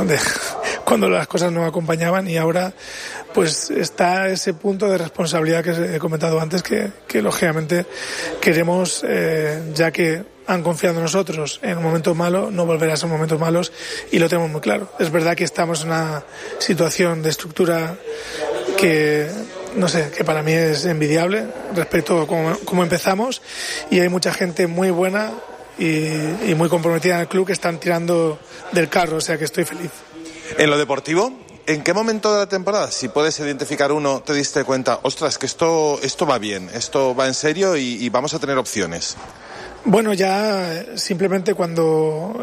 cuando las cosas no acompañaban, y ahora pues está ese punto de responsabilidad que he comentado antes, que lógicamente queremos, ya que han confiado en nosotros en un momento malo, no volver a esos momentos malos, y lo tenemos muy claro. Es verdad que estamos en una situación de estructura que, no sé, que para mí es envidiable respecto a cómo empezamos, y hay mucha gente muy buena y muy comprometida en el club que están tirando del carro, o sea que estoy feliz. En lo deportivo, ¿en qué momento de la temporada, si puedes identificar uno, te diste cuenta, ostras, que esto va bien, esto va en serio y vamos a tener opciones? Bueno, ya simplemente cuando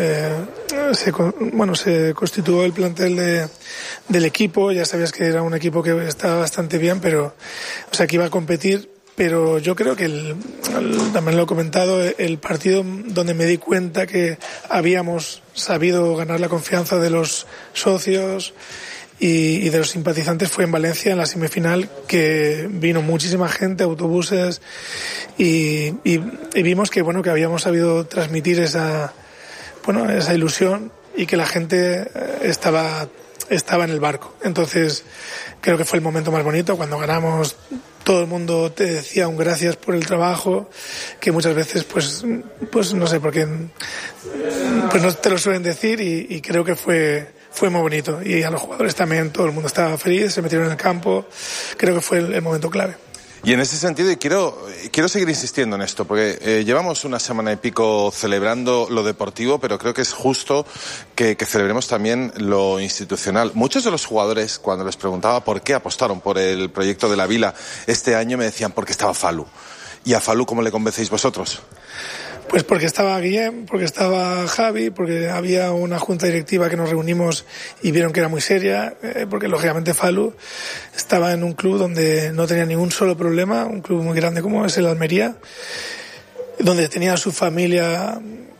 se constituyó el plantel del equipo, ya sabías que era un equipo que estaba bastante bien, pero, o sea, que iba a competir. Pero yo creo que también lo he comentado, el partido donde me di cuenta que habíamos sabido ganar la confianza de los socios y de los simpatizantes fue en Valencia, en la semifinal, que vino muchísima gente, autobuses, y vimos que que habíamos sabido transmitir esa ilusión, y que la gente estaba en el barco. Entonces creo que fue el momento más bonito cuando ganamos. Todo el mundo te decía un gracias por el trabajo, que muchas veces pues no sé por qué pues no te lo suelen decir, y creo que fue muy bonito, y a los jugadores también, todo el mundo estaba feliz, se metieron en el campo. Creo que fue el momento clave. Y en ese sentido, y quiero seguir insistiendo en esto, porque llevamos una semana y pico celebrando lo deportivo, pero creo que es justo que celebremos también lo institucional. Muchos de los jugadores, cuando les preguntaba por qué apostaron por el proyecto de la Vila este año, me decían porque estaba Falu. ¿Y a Falu cómo le convencéis vosotros? Pues porque estaba Guillem, porque estaba Javi, porque había una junta directiva que nos reunimos y vieron que era muy seria, porque lógicamente Falu estaba en un club donde no tenía ningún solo problema, un club muy grande como es el Almería, donde tenía a su familia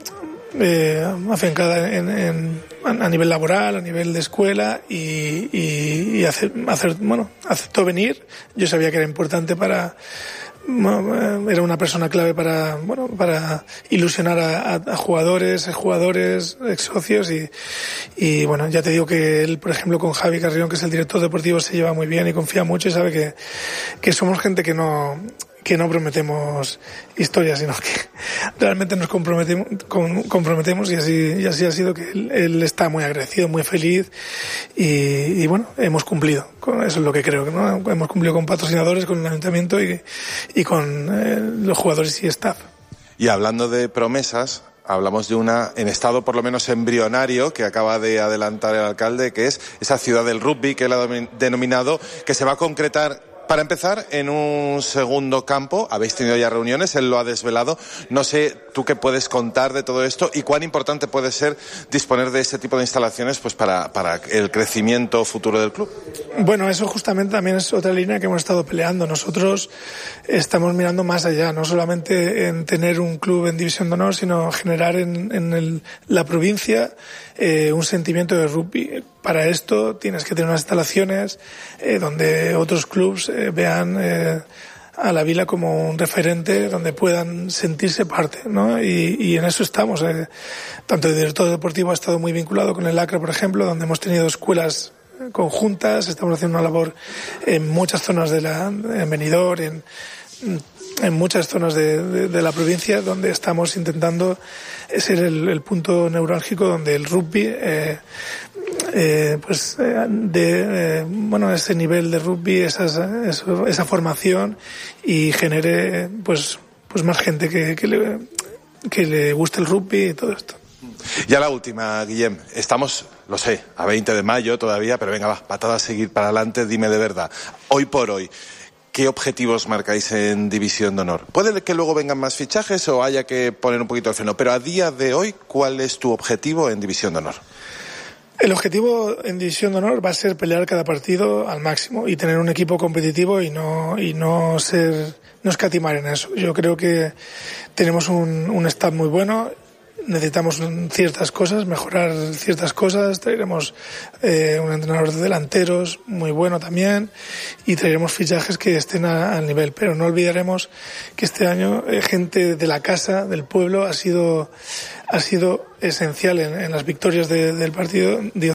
afincada a nivel laboral, a nivel de escuela, y aceptó venir. Yo sabía que era importante era una persona clave para ilusionar a jugadores, ex socios, y bueno, ya te digo que él, por ejemplo, con Javi Carrión, que es el director deportivo, se lleva muy bien y confía mucho, y sabe que somos gente que no prometemos historias, sino que realmente nos comprometemos, y así ha sido, que él está muy agradecido, muy feliz, y bueno, hemos cumplido. Eso es lo que creo, ¿no? Hemos cumplido con patrocinadores, con el ayuntamiento y con los jugadores y staff. Y hablando de promesas, hablamos de una en estado por lo menos embrionario que acaba de adelantar el alcalde, que es esa ciudad del rugby que él ha denominado, que se va a concretar, para empezar, en un segundo campo. Habéis tenido ya reuniones, él lo ha desvelado. No sé tú qué puedes contar de todo esto y cuán importante puede ser disponer de este tipo de instalaciones pues para el crecimiento futuro del club. Bueno, eso justamente también es otra línea que hemos estado peleando. Nosotros estamos mirando más allá, no solamente en tener un club en División de Honor, sino generar en la provincia un sentimiento de rugby. Para esto tienes que tener unas instalaciones donde otros clubs vean a la Vila como un referente, donde puedan sentirse parte, ¿no? Y en eso estamos. Tanto el director deportivo ha estado muy vinculado con el ACRA, por ejemplo, donde hemos tenido escuelas conjuntas. Estamos haciendo una labor en muchas zonas en Benidorm, en muchas zonas de la provincia, donde estamos intentando ser el punto neurálgico donde el rugby ese nivel de rugby, esa formación, y genere pues más gente que le guste el rugby y todo esto. Ya la última, Guillem. Estamos, lo sé, a 20 de mayo todavía, pero venga, patada a seguir para adelante. Dime de verdad, hoy por hoy, ¿qué objetivos marcáis en División de Honor? Puede que luego vengan más fichajes o haya que poner un poquito el freno, pero a día de hoy, ¿cuál es tu objetivo en División de Honor? El objetivo en División de Honor va a ser pelear cada partido al máximo y tener un equipo competitivo y no escatimar en eso. Yo creo que tenemos un staff muy bueno. Necesitamos ciertas cosas, mejorar ciertas cosas. Traeremos un entrenador de delanteros muy bueno también, y traeremos fichajes que estén al nivel. Pero no olvidaremos que este año gente de la casa, del pueblo, ha sido esencial en las victorias del partido.